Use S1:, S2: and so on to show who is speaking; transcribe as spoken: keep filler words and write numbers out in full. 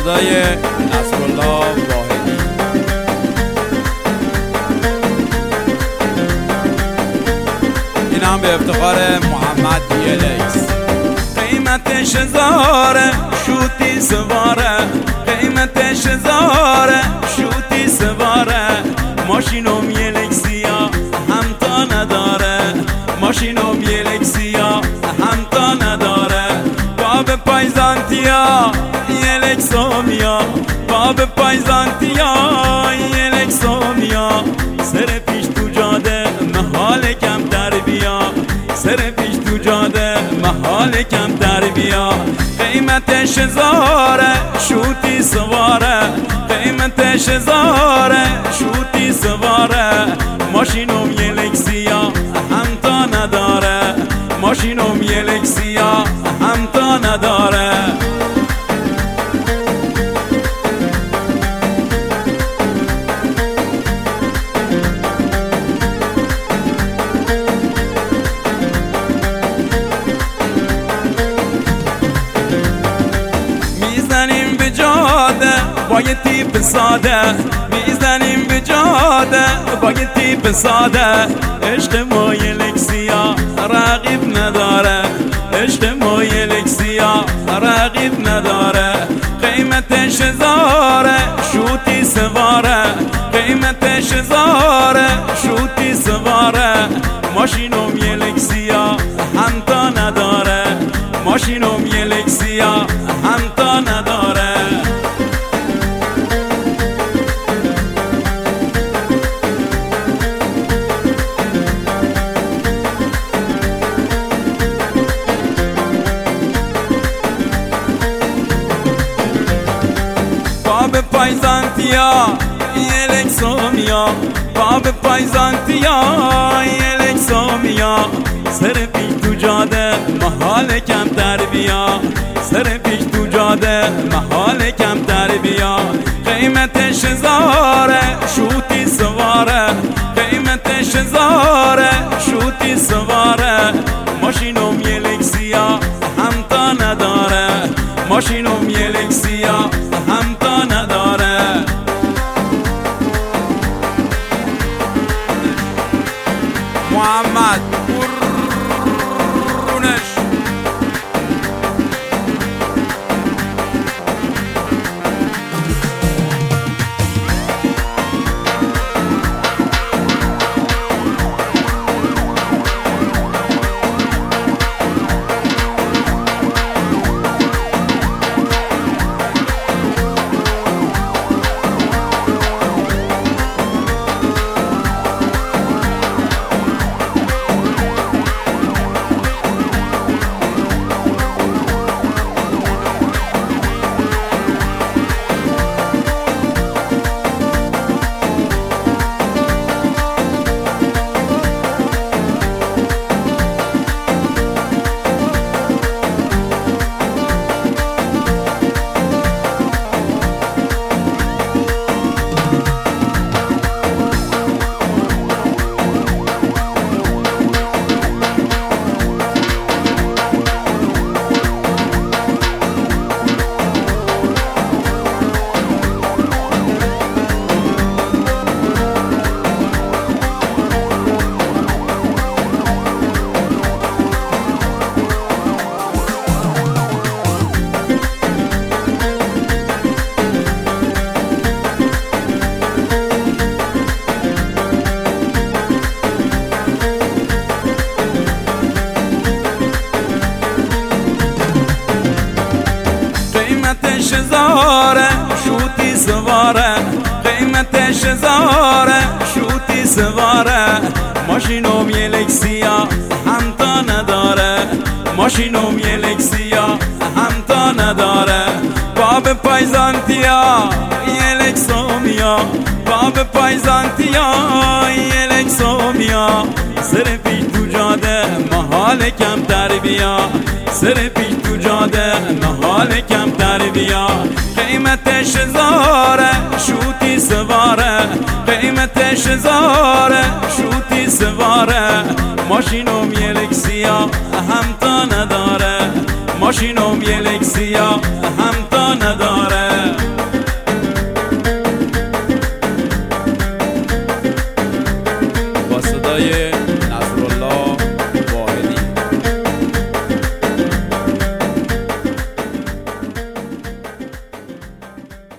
S1: صدای نصرالله واحدی. این هم به افتخار محمد یلکس.
S2: قیمتش هزاره شوتی سواره، قیمتش هزاره شوتی سواره. ماشینم یلکسیا همتا نداره، ماشینم یلکسیا همتا نداره. باب پایزانتیا یلکسومیا، باب پایزانتیا یلکسومیا. سر پیش تو جاده محال کم در بیا، سر پیش تو جاده محال کم در بیا. قیمتش هزاره شوتی سواره، قیمتش هزاره شوتی سواره. ماشینم یلکسیا همتا نداره، ماشینم یلکسیا همتا نداره. میزنیم به جاده با یه تیپ ساده، میزنیم به جاده با یه تیپ ساده. عشق ما یلکسیا رقیب نداره، عشق ما یلکسیا رقیب نداره. قیمتش هزاره شوتی سواره، قیمتش هزاره شوتی سواره. ماشینم یلکسیا همتا نداره، ماشینم یلکسیا همتا نداره. باب پایزانتیا یلکسومیا، باب پایزانتیا یلکسومیا. سر پیش تو جاده محال کم در بیا، سر پیش تو جاده محال کم در بیا. قیمتش هزاره شوتی سواره، قیمتش هزاره شوتی سواره. ماشینم یلکسیا همتا نداره، ماشینم یلکسیا همتا نداره.
S1: محمد
S2: قیمتش هزاره شوتی سواره، قیمتش هزاره شوتی سواره. ماشینم یلکسیا همتا نداره، ماشینم یلکسیا همتا نداره. باب پایزانتیا یلکسومیا، باب پایزانتیا یلکسومیا. سر پیش تو جاده محال کم در بیا، سر پیش تو جاده محال کم در بیا. قیمتش هزاره شوتی سواره، قیمتش هزاره شوتی سواره. ماشینم یلکسیا همتا نداره، ماشینم یلکسیا